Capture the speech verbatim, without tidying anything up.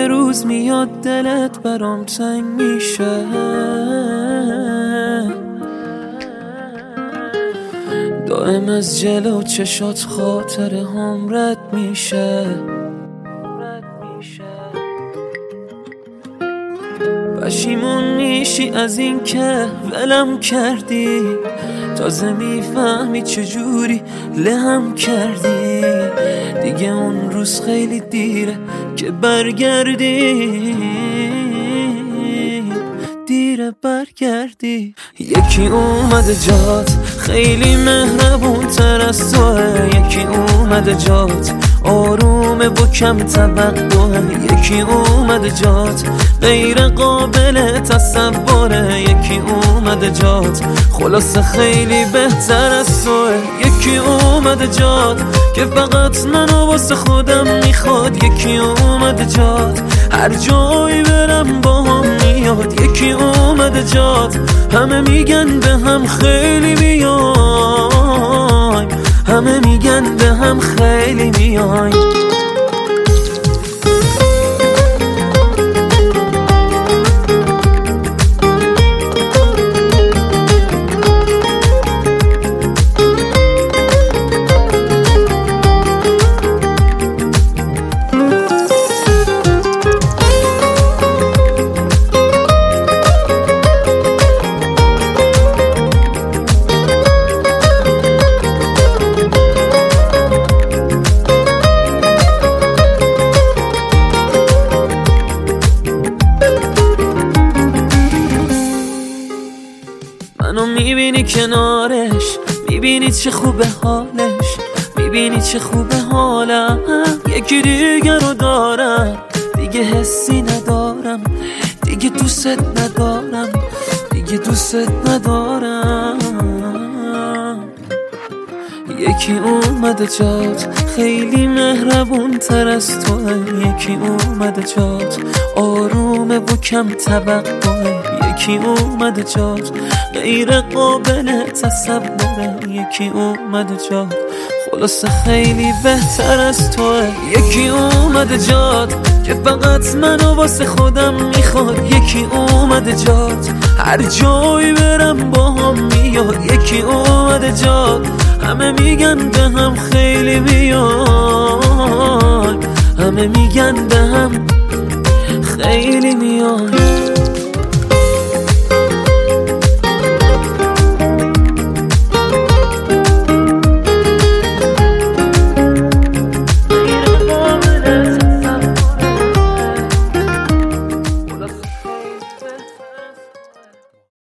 یه روز میاد دلت برام تنگ میشه، دائم از جلو چشات خاطر هم رد میشه. پشیمون میشی از این که ولم کردی، تازه میفهمی چجوری لهم کردی. دیگه اون روز خیلی دیره که برگردی، دیره برگردی. یکی اومده جات خیلی مهربون تر از توه، یکی اومده جات آرومه و کم توقعه، یکی اومده جات غیر قابل تصوره، یکی اومده جات خلاصه خیلی بهتر از توه. یکی اومده جات که فقط منو واسه خودم میخواد، یکی اومده جات هر جایی برم با هم میاد، یکی اومده جات همه میگن به هم خیلی میایم، همه میگن به هم خیلی میایم. منو میبینی کنارش، میبینی چه خوبه حالش، میبینی چه خوبه حالم. یکی دیگه رو دارم، دیگه حسی ندارم، دیگه دوست ندارم، دیگه دوست ندارم. یکی اومده جات خیلی مهربون تر از توه، یکی اومده جات آرومه و کم توقعه، یکی اومده جات غیر قابل تصوره، یکی اومده جات خلاصه خیلی بهتر از توه. یکی اومده جات که فقط منو واسه خودم میخواد، یکی اومده جات هر جایی برم با هم میاد، یکی اومده جات همه میگن به هم خیلی میاد، همه میگن به هم خیلی میاد.